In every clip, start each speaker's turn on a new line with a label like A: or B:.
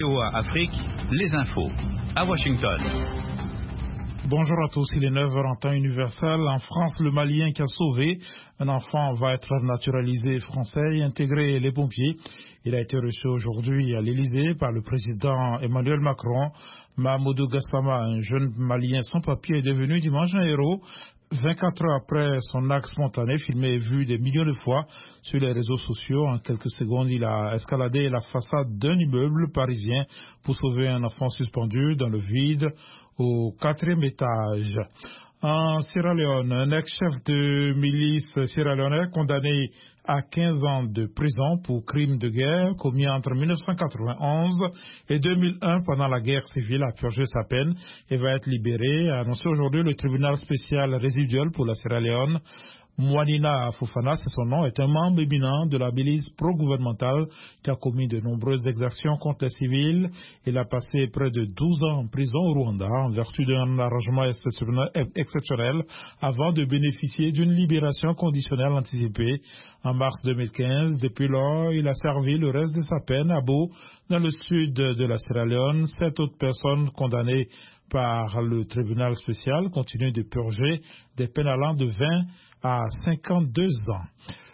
A: VOA Afrique, les infos. À Washington.
B: Bonjour à tous, il est 9h en temps universel. En France, le Malien qui a sauvé un enfant va être naturalisé français et intégrer les pompiers. Il a été reçu aujourd'hui à l'Élysée par le président Emmanuel Macron. Mahamadou Gassama, un jeune Malien sans papier, est devenu dimanche un héros. 24 heures après son acte spontané, filmé et vu des millions de fois sur les réseaux sociaux, en quelques secondes, il a escaladé la façade d'un immeuble parisien pour sauver un enfant suspendu dans le vide au 4e étage. En Sierra Leone, un ex-chef de milice sierra-léonais condamné à 15 ans de prison pour crimes de guerre commis entre 1991 et 2001 pendant la guerre civile a purgé sa peine et va être libéré, a annoncé aujourd'hui le tribunal spécial résiduel pour la Sierra Leone. Mouanina Fofana, c'est son nom, est un membre éminent de la milice pro-gouvernementale qui a commis de nombreuses exactions contre les civils. Il a passé près de 12 ans en prison au Rwanda en vertu d'un arrangement exceptionnel avant de bénéficier d'une libération conditionnelle anticipée en mars 2015. Depuis lors, il a servi le reste de sa peine à Bo, dans le sud de la Sierra Leone. 7 autres personnes condamnées par le tribunal spécial continuent de purger des peines allant de 20 à 52 ans.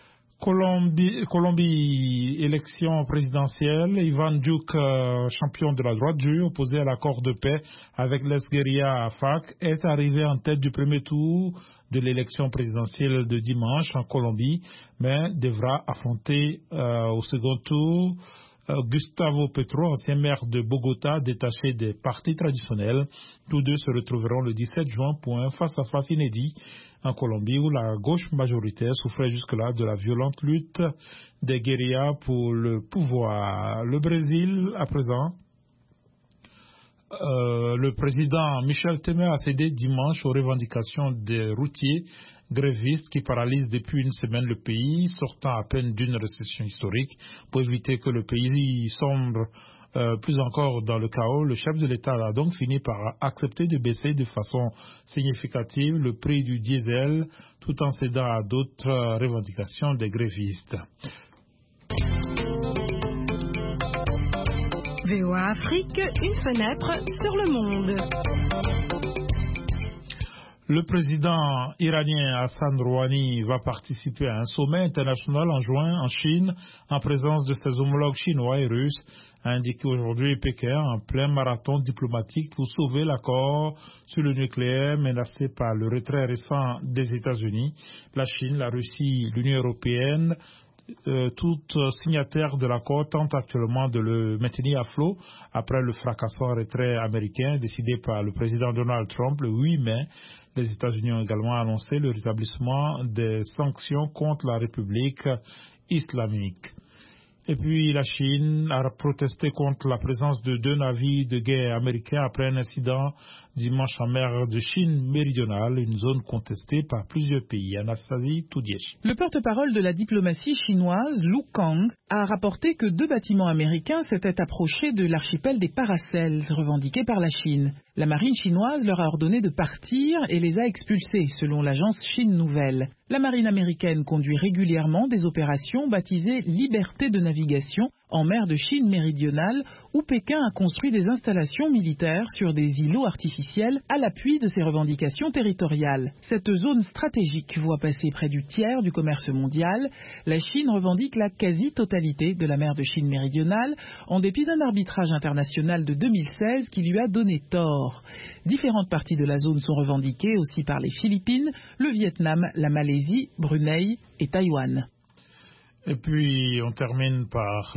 B: Colombie, élection présidentielle. Ivan Duque, champion de la droite dure, opposé à l'accord de paix avec l'ex-guérilla FARC, est arrivé en tête du premier tour de l'élection présidentielle de dimanche en Colombie, mais devra affronter au second tour Gustavo Petro, ancien maire de Bogota, détaché des partis traditionnels. Tous deux se retrouveront le 17 juin pour un face-à-face inédit en Colombie où la gauche majoritaire souffrait jusque-là de la violente lutte des guérillas pour le pouvoir. Le Brésil, à présent, le président Michel Temer a cédé dimanche aux revendications des routiers grévistes qui paralysent depuis une semaine le pays, sortant à peine d'une récession historique. Pour éviter que le pays sombre plus encore dans le chaos, le chef de l'État a donc fini par accepter de baisser de façon significative le prix du diesel tout en cédant à d'autres revendications des grévistes.
C: VOA Afrique, une fenêtre sur le monde.
B: Le président iranien Hassan Rouhani va participer à un sommet international en juin en Chine en présence de ses homologues chinois et russes, a indiqué aujourd'hui Pékin en plein marathon diplomatique pour sauver l'accord sur le nucléaire menacé par le retrait récent des États-Unis. La Chine, la Russie, l'Union européenne, toutes signataires de l'accord tentent actuellement de le maintenir à flot après le fracassant retrait américain décidé par le président Donald Trump le 8 mai. Les États-Unis ont également annoncé le rétablissement des sanctions contre la République islamique. Et puis la Chine a protesté contre la présence de 2 navires de guerre américains après un incident dimanche en mer de Chine méridionale, une zone contestée par plusieurs pays. Anastasie Toudiesh.
D: Le porte-parole de la diplomatie chinoise, Lu Kang, a rapporté que 2 bâtiments américains s'étaient approchés de l'archipel des Paracels, revendiqué par la Chine. La marine chinoise leur a ordonné de partir et les a expulsés, selon l'agence Chine Nouvelle. La marine américaine conduit régulièrement des opérations baptisées Liberté de navigation en mer de Chine méridionale, où Pékin a construit des installations militaires sur des îlots artificiels à l'appui de ses revendications territoriales. Cette zone stratégique voit passer près du tiers du commerce mondial. La Chine revendique la quasi-totalité de la mer de Chine méridionale, en dépit d'un arbitrage international de 2016 qui lui a donné tort. Différentes parties de la zone sont revendiquées aussi par les Philippines, le Vietnam, la Malaisie, Brunei et Taïwan.
B: Et puis, on termine par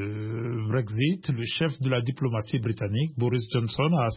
B: le Brexit. Le chef de la diplomatie britannique, Boris Johnson, a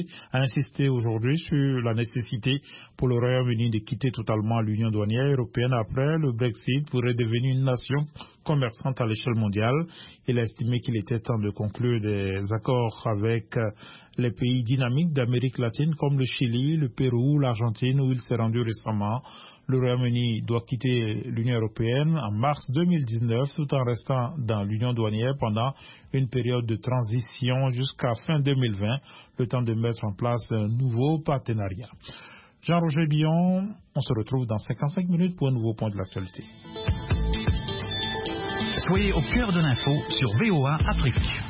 B: insisté aujourd'hui sur la nécessité pour le Royaume-Uni de quitter totalement l'Union douanière européenne après le Brexit pour redevenir une nation commerçante à l'échelle mondiale. Il a estimé qu'il était temps de conclure des accords avec les pays dynamiques d'Amérique latine comme le Chili, le Pérou, l'Argentine où il s'est rendu récemment. Le Royaume-Uni doit quitter l'Union européenne en mars 2019 tout en restant dans l'Union douanière pendant une période de transition jusqu'à fin 2020, le temps de mettre en place un nouveau partenariat. Jean-Roger Billon, on se retrouve dans 55 minutes pour un nouveau point de l'actualité.
A: Soyez au cœur de l'info sur VOA Afrique.